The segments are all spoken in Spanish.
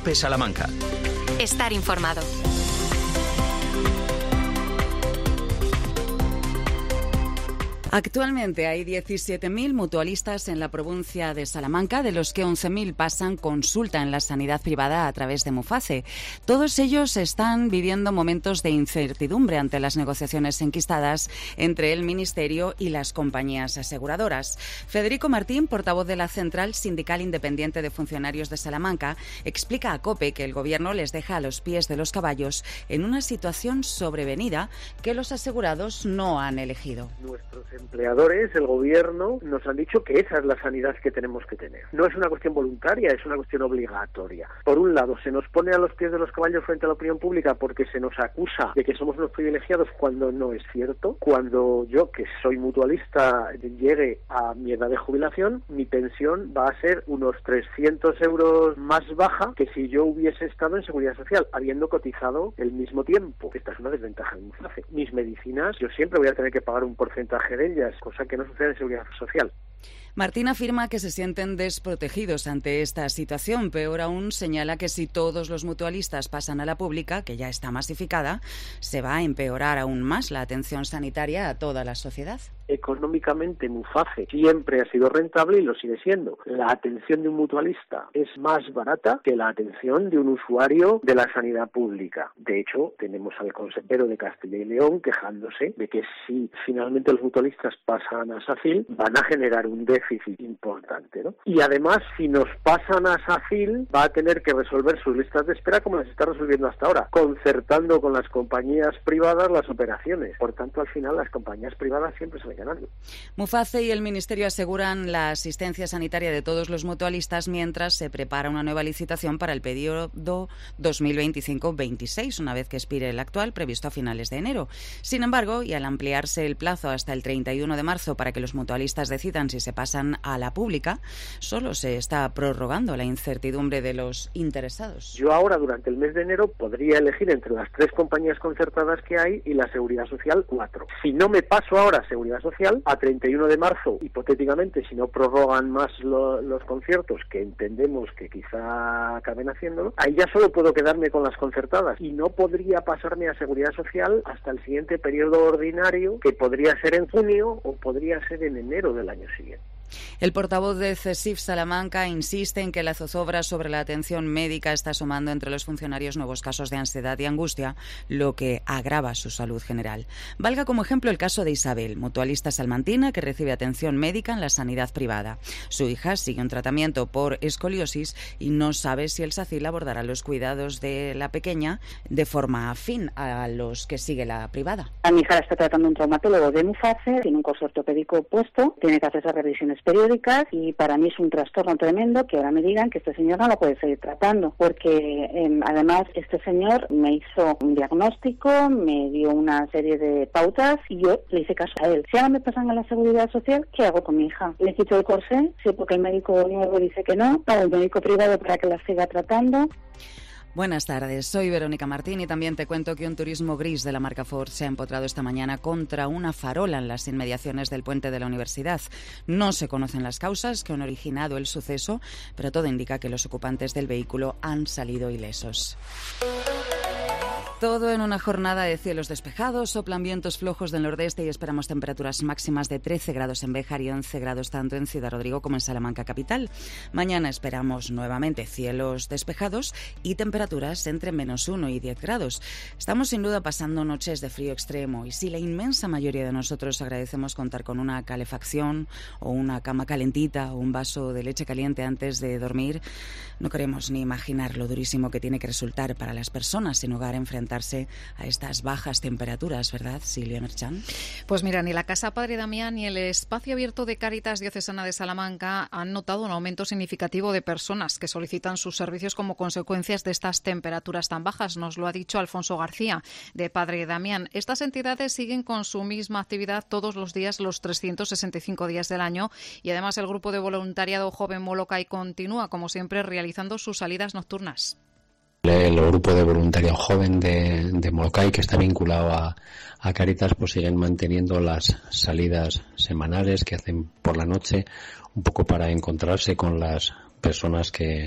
COPE Salamanca. Estar informado. Actualmente hay 17.000 mutualistas en la provincia de Salamanca, de los que 11.000 pasan consulta en la sanidad privada a través de Muface. Todos ellos están viviendo momentos de incertidumbre ante las negociaciones enquistadas entre el Ministerio y las compañías aseguradoras. Federico Martín, portavoz de la Central Sindical Independiente de Funcionarios de Salamanca, explica a COPE que el Gobierno les deja a los pies de los caballos en una situación sobrevenida que los asegurados no han elegido. Nuestros empleadores, el Gobierno, nos han dicho que esa es la sanidad que tenemos que tener. No es una cuestión voluntaria, es una cuestión obligatoria. Por un lado, se nos pone a los pies de los caballos frente a la opinión pública porque se nos acusa de que somos unos privilegiados cuando no es cierto. Cuando yo, que soy mutualista, llegue a mi edad de jubilación, mi pensión va a ser unos 300 euros más baja que si yo hubiese estado en Seguridad Social, habiendo cotizado el mismo tiempo. Esta es una desventaja de Muface. Mis medicinas, yo siempre voy a tener que pagar un porcentaje de ellas, cosa que no sucede en Seguridad Social. Martín afirma que se sienten desprotegidos ante esta situación. Peor aún, señala que si todos los mutualistas pasan a la pública, que ya está masificada, se va a empeorar aún más la atención sanitaria a toda la sociedad. Económicamente, Muface siempre ha sido rentable y lo sigue siendo. La atención de un mutualista es más barata que la atención de un usuario de la sanidad pública. De hecho, tenemos al consejero de Castilla y León quejándose de que si finalmente los mutualistas pasan a SACIL, van a generar un déficit importante, ¿no? Y además, si nos pasan a SACIL, va a tener que resolver sus listas de espera como las está resolviendo hasta ahora, concertando con las compañías privadas las operaciones. Por tanto, al final, las compañías privadas siempre se ganando. Muface y el Ministerio aseguran la asistencia sanitaria de todos los mutualistas mientras se prepara una nueva licitación para el periodo 2025-26, una vez que expire el actual, previsto a finales de enero. Sin embargo, y al ampliarse el plazo hasta el 31 de marzo para que los mutualistas decidan si se pasan a la pública, solo se está prorrogando la incertidumbre de los interesados. Yo ahora, durante el mes de enero, podría elegir entre las 3 compañías concertadas que hay y la Seguridad Social 4. Si no me paso ahora a Seguridad Social, a 31 de marzo, hipotéticamente, si no prorrogan más los conciertos, que entendemos que quizá acaben haciéndolo, ahí ya solo puedo quedarme con las concertadas y no podría pasarme a Seguridad Social hasta el siguiente periodo ordinario, que podría ser en junio o podría ser en enero del año siguiente. El portavoz de CESIF Salamanca insiste en que la zozobra sobre la atención médica está sumando entre los funcionarios nuevos casos de ansiedad y angustia, lo que agrava su salud general. Valga como ejemplo el caso de Isabel, mutualista salmantina que recibe atención médica en la sanidad privada. Su hija sigue un tratamiento por escoliosis y no sabe si el SACIL abordará los cuidados de la pequeña de forma afín a los que sigue la privada. A mi hija la está tratando un traumatólogo de Muface, tiene un curso ortopédico puesto, tiene que hacerse revisiones periódicas y para mí es un trastorno tremendo que ahora me digan que este señor no lo puede seguir tratando, porque además este señor me hizo un diagnóstico, me dio una serie de pautas y yo le hice caso a él. Si ahora me pasan a la Seguridad Social, ¿qué hago con mi hija? ¿Le quito el corsé? Sí, porque el médico nuevo dice que no, pago el médico privado para que la siga tratando. Buenas tardes, soy Verónica Martín y también te cuento que un turismo gris de la marca Ford se ha empotrado esta mañana contra una farola en las inmediaciones del puente de la Universidad. No se conocen las causas que han originado el suceso, pero todo indica que los ocupantes del vehículo han salido ilesos. Todo en una jornada de cielos despejados, soplan vientos flojos del nordeste y esperamos temperaturas máximas de 13 grados en Béjar y 11 grados tanto en Ciudad Rodrigo como en Salamanca capital. Mañana esperamos nuevamente cielos despejados y temperaturas entre -1 y 10 grados. Estamos sin duda pasando noches de frío extremo y si la inmensa mayoría de nosotros agradecemos contar con una calefacción o una cama calentita o un vaso de leche caliente antes de dormir, no queremos ni imaginar lo durísimo que tiene que resultar para las personas sin hogar enfrentarse a estas bajas temperaturas, ¿verdad, Silvia Merchan? Pues mira, ni la Casa Padre Damián ni el Espacio Abierto de Cáritas Diocesana de Salamanca han notado un aumento significativo de personas que solicitan sus servicios como consecuencias de estas temperaturas tan bajas. Nos lo ha dicho Alfonso García, de Padre Damián. Estas entidades siguen con su misma actividad todos los días, los 365 días del año, y además el grupo de voluntariado Joven Molokai continúa, como siempre, realizando sus salidas nocturnas. El grupo de voluntariado joven de Molokai, que está vinculado a Cáritas, pues siguen manteniendo las salidas semanales que hacen por la noche, un poco para encontrarse con las personas que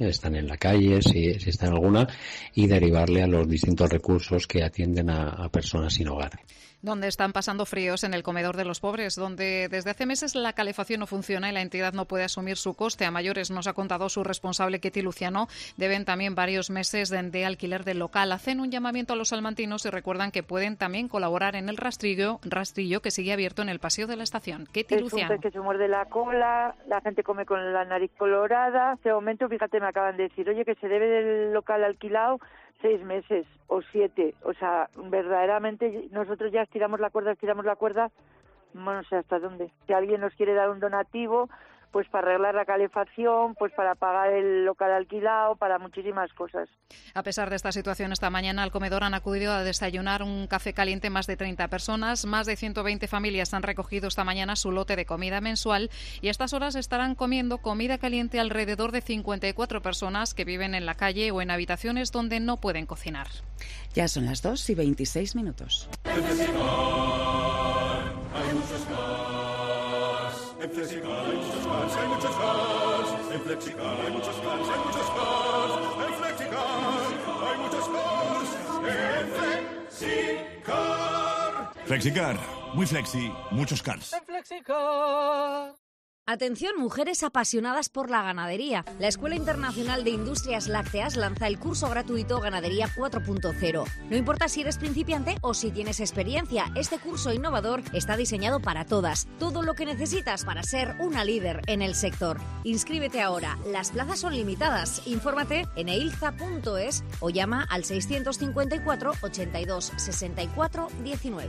están en la calle, si está en alguna, y derivarle a los distintos recursos que atienden a personas sin hogar. Donde están pasando fríos en el comedor de los pobres, donde desde hace meses la calefacción no funciona y la entidad no puede asumir su coste. A mayores, nos ha contado su responsable, Ketty Luciano, deben también varios meses de alquiler del local. Hacen un llamamiento a los salmantinos y recuerdan que pueden también colaborar en el rastrillo que sigue abierto en el paseo de la estación. Ketty Luciano. Es un pez que se muerde la cola, la gente come con la nariz colorada. De momento, fíjate, me acaban de decir, oye, que se debe del local alquilado 6 meses o 7, o sea, verdaderamente nosotros ya estiramos la cuerda, no sé hasta dónde. Si alguien nos quiere dar un donativo, pues para arreglar la calefacción, pues para pagar el local alquilado, para muchísimas cosas. A pesar de esta situación, esta mañana al comedor han acudido a desayunar un café caliente más de 30 personas. Más de 120 familias han recogido esta mañana su lote de comida mensual y a estas horas estarán comiendo comida caliente alrededor de 54 personas que viven en la calle o en habitaciones donde no pueden cocinar. Ya son las 2:26. En Flexicar hay muchos cars. En Flexicar hay muchos cars, hay muchos cars. En Flexicar hay muchos cars, hay muchos cars. En Flexicar hay muchos cars. En Flexicar. Flexicar, muy flexi, muchos cars. En Flexicar. Atención, mujeres apasionadas por la ganadería. La Escuela Internacional de Industrias Lácteas lanza el curso gratuito Ganadería 4.0. No importa si eres principiante o si tienes experiencia, este curso innovador está diseñado para todas. Todo lo que necesitas para ser una líder en el sector. Inscríbete ahora. Las plazas son limitadas. Infórmate en eilza.es o llama al 654 82 64 19.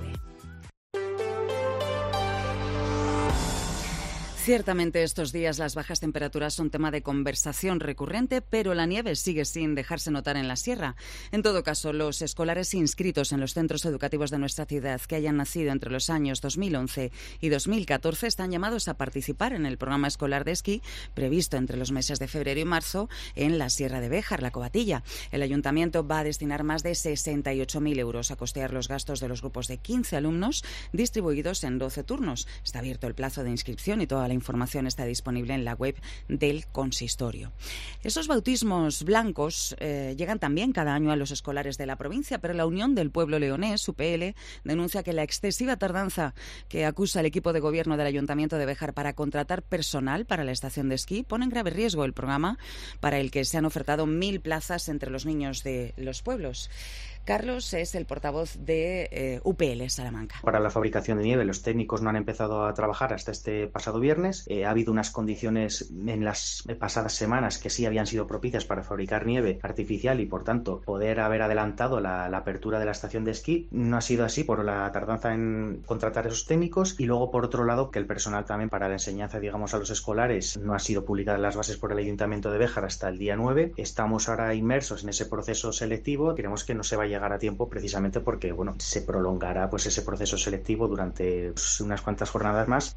Ciertamente estos días las bajas temperaturas son tema de conversación recurrente, pero la nieve sigue sin dejarse notar en la sierra. En todo caso, los escolares inscritos en los centros educativos de nuestra ciudad que hayan nacido entre los años 2011 y 2014 están llamados a participar en el programa escolar de esquí previsto entre los meses de febrero y marzo en la Sierra de Béjar, la Covatilla. El ayuntamiento va a destinar más de 68.000 euros a costear los gastos de los grupos de 15 alumnos distribuidos en 12 turnos. Está abierto el plazo de inscripción y toda la información está disponible en la web del consistorio. Esos bautismos blancos llegan también cada año a los escolares de la provincia, pero la Unión del Pueblo Leonés, UPL, denuncia que la excesiva tardanza que acusa el equipo de gobierno del Ayuntamiento de Béjar para contratar personal para la estación de esquí pone en grave riesgo el programa para el que se han ofertado 1.000 plazas entre los niños de los pueblos. Carlos es el portavoz de UPL Salamanca. Para la fabricación de nieve, los técnicos no han empezado a trabajar hasta este pasado viernes. Ha habido unas condiciones en las pasadas semanas que sí habían sido propicias para fabricar nieve artificial y, por tanto, poder haber adelantado la apertura de la estación de esquí. No ha sido así por la tardanza en contratar esos técnicos y luego, por otro lado, que el personal también para la enseñanza, digamos, a los escolares no ha sido publicada las bases por el Ayuntamiento de Béjar hasta el día 9. Estamos ahora inmersos en ese proceso selectivo. Queremos que no se vaya llegar a tiempo precisamente porque se prolongará pues ese proceso selectivo durante unas cuantas jornadas más.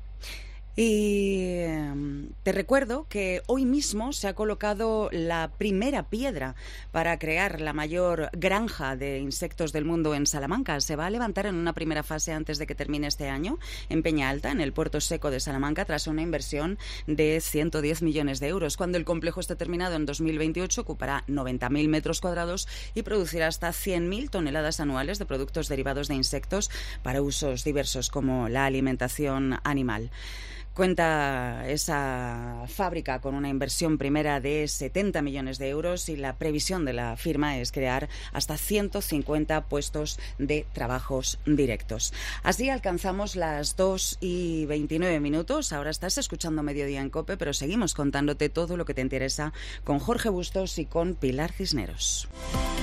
Y te recuerdo que hoy mismo se ha colocado la primera piedra para crear la mayor granja de insectos del mundo en Salamanca. Se va a levantar en una primera fase antes de que termine este año en Peña Alta, en el puerto seco de Salamanca, tras una inversión de 110 millones de euros. Cuando el complejo esté terminado en 2028, ocupará 90.000 metros cuadrados y producirá hasta 100.000 toneladas anuales de productos derivados de insectos para usos diversos como la alimentación animal. Cuenta esa fábrica con una inversión primera de 70 millones de euros y la previsión de la firma es crear hasta 150 puestos de trabajos directos. Así alcanzamos las 2:29. Ahora estás escuchando Mediodía en COPE, pero seguimos contándote todo lo que te interesa con Jorge Bustos y con Pilar Cisneros.